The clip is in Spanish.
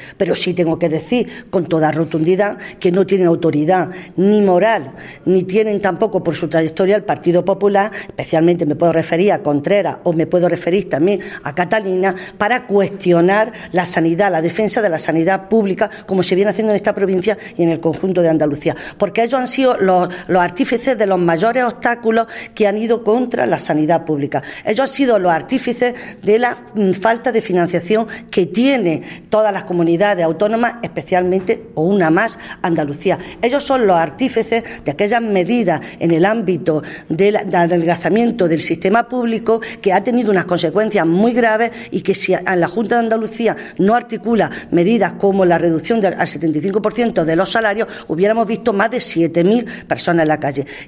Pero sí tengo que decir con toda rotundidad que no tienen autoridad ni moral, ni tienen tampoco por su trayectoria el Partido Popular, especialmente me puedo referir a Contreras o me puedo referir también a Catalina, para cuestionar la sanidad, la defensa de la sanidad pública, como se viene haciendo en esta provincia y en el conjunto de Andalucía, porque ellos han sido los artífices de los mayores obstáculos que han ido contra la sanidad pública. Ellos han sido los artífices de la falta de financiación que tiene todas las comunidades autónomas, especialmente, o una más, Andalucía. Ellos son los artífices de aquellas medidas en el ámbito del adelgazamiento del sistema público que ha tenido unas consecuencias muy graves y que si la Junta de Andalucía no articula medidas como la reducción al 75% de los salarios, hubiéramos visto más de 7.000 personas en la calle.